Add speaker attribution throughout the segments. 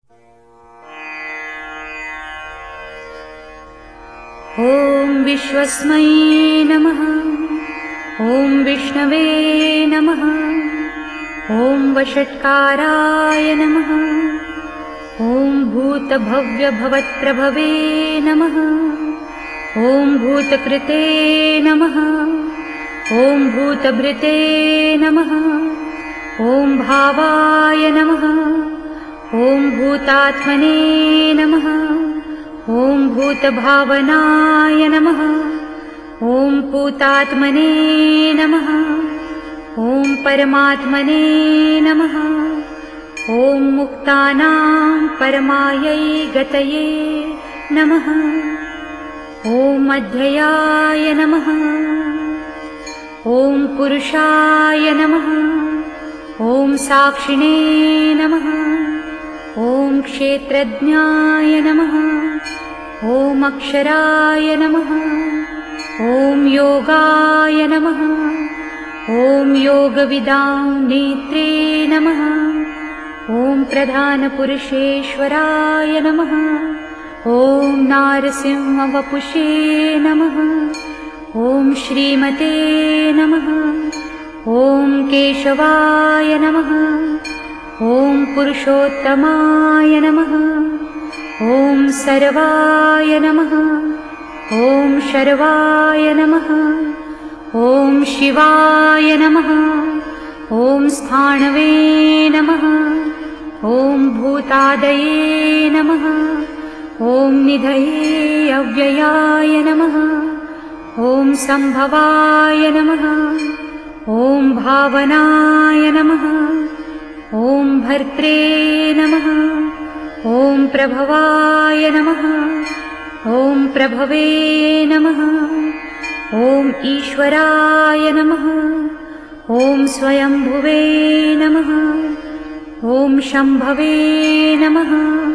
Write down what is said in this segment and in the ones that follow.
Speaker 1: ॐ विश्वस्मै नमः। ॐ विष्णवे नमः। ॐ वषट्काराय नमः। ॐ भूतभव्यभवत्प्रभवे नमः। ॐ भूतकृते नमः। ॐ भूतभृते नमः। ॐ भावाय नमः। ॐ भूतात्मने नमः। ॐ भूतभावनाय नमः। ॐ पूतात्मने नमः। ॐ परमात्मने नमः। ॐ मुक्तानां परमायै गतये नमः। ॐ अध्ययाय नमः। ॐ पुरुषाय नमः। ॐ साक्षिणे नमः। ॐ क्षेत्रज्ञाय नमः। ॐ अक्षराय नमः। ॐ योगाय नमः। ॐ योगविदां नेत्रे नमः। ॐ प्रधानपुरुषेश्वराय नमः। ॐ नारसिंहवपुषे नमः। ॐ श्रीमते नमः। ॐ केशवाय नमः। ॐ पुरुषोत्तमाय नमः। ॐ सर्वाय नमः। ॐ शर्वाय नमः। ॐ शिवाय नमः। ॐ स्थाणवे नमः। ॐ भूतादये नमः। ॐ निधये अव्ययाय नमः। ॐ सम्भवाय नमः। ॐ भावनाय नमः। ॐ भर्त्रे नमः। ॐ प्रभवाय नमः। ॐ प्रभवे नमः। ॐ ईश्वराय नमः। ॐ स्वयंभुवे नमः। ॐ शम्भवे नमः।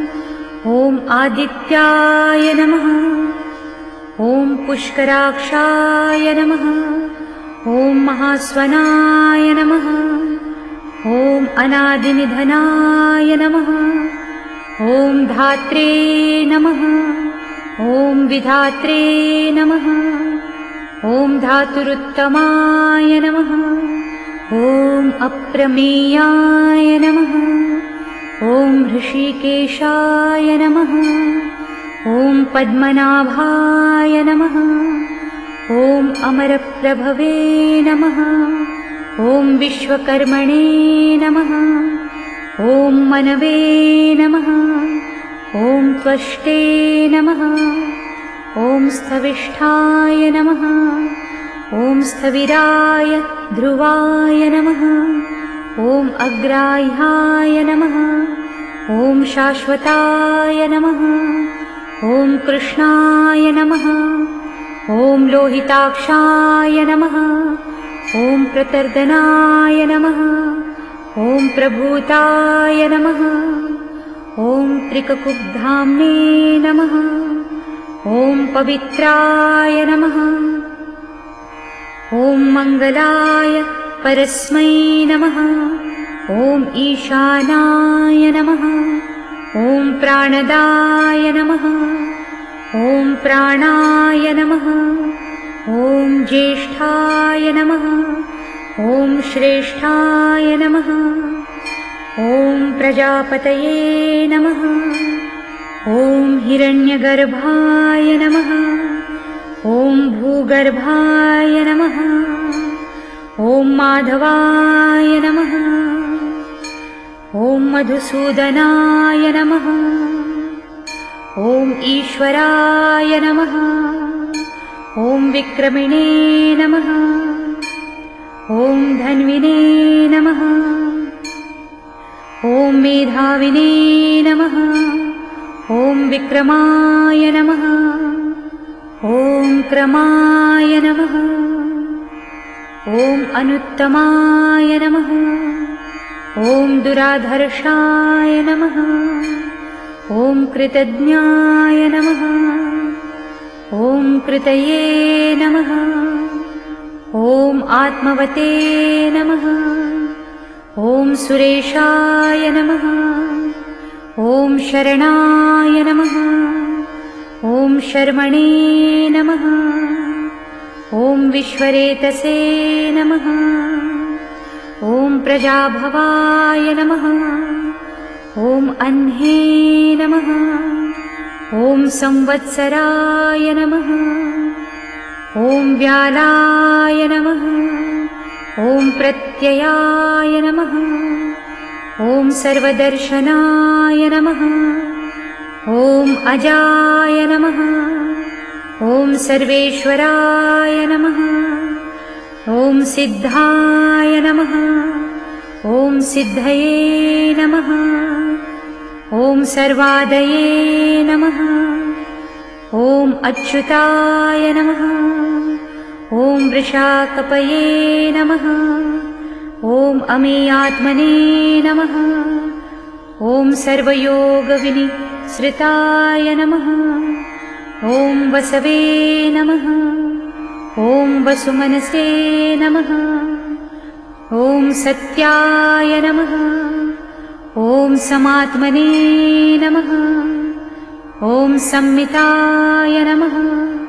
Speaker 1: ॐ आदित्याय नमः। ॐ पुष्कराक्षाय नमः। ॐ महास्वनाय नमः। ॐ अनादिनिधनाय नमः। ॐ धात्रे नमः। ॐ विधात्रे नमः। ॐ धातुरुत्तमाय नमः। ॐ अप्रमेयाय नमः। ॐ ऋषिकेशाय नमः। ॐ पद्मनाभाय नमः। ॐ अमरप्रभवे नमः। ॐ विश्वकर्मणे नमः। ॐ मनवे नमः। ॐ त्वष्टे नमः। ॐ स्थविष्ठाय नमः। ॐ स्थविराय ध्रुवाय नमः। ॐ अग्राह्याय नमः। ॐ शाश्वताय नमः। ॐ कृष्णाय नमः। ॐ लोहिताक्षाय नमः। ॐ प्रतर्दनाय नमः। ॐ प्रभूताय नमः। ॐ त्रिककुब्धाम्ने नमः। ॐ पवित्राय नमः। ॐ मङ्गलाय परस्मै नमः। ॐ ईशानाय नमः। ॐ प्राणदाय नमः। ॐ प्राणाय नमः। ॐ ज्येष्ठाय नमः। ॐ श्रेष्ठाय नमः। ॐ प्रजापतये नमः। ॐ हिरण्यगर्भाय नमः। ॐ भूगर्भाय नमः। ॐ माधवाय नमः। ॐ मधुसूदनाय नमः। ॐ ईश्वराय नमः। ॐ विक्रमिणे नमः। ॐ धन्विने नमः। ॐ मेधाविने नमः। ॐ विक्रमाय नमः। ॐ क्रमाय नमः। ॐ अनुत्तमाय नमः। ॐ दुराधर्षाय नमः। ॐ कृतज्ञाय नमः। ॐ कृतये नमः। ॐ आत्मवते नमः। ॐ सुरेशाय नमः। ॐ शरणाय नमः। ॐ शर्मणे नमः। ॐ विश्वरेतसे नमः। ॐ प्रजाभवाय नमः। ॐ अह्ने नमः। ॐ संवत्सराय नमः। ॐ व्यालाय नमः। ॐ प्रत्ययाय नमः। ॐ सर्वदर्शनाय नमः। ॐ अजाय नमः। ॐ सर्वेश्वराय नमः। ॐ सिद्धाय नमः। ॐ सिद्धये नमः। ॐ सर्वादये नमः। ॐ अच्युताय नमः। ॐ वृषाकपये नमः। ॐ अमेयात्मने नमः। ॐ सर्वयोगविनिसृताय नमः। ॐ वसवे नमः। ॐ वसुमनसे नमः। ॐ सत्याय नमः। ॐ समात्मने नमः। ॐ संमिताय नमः।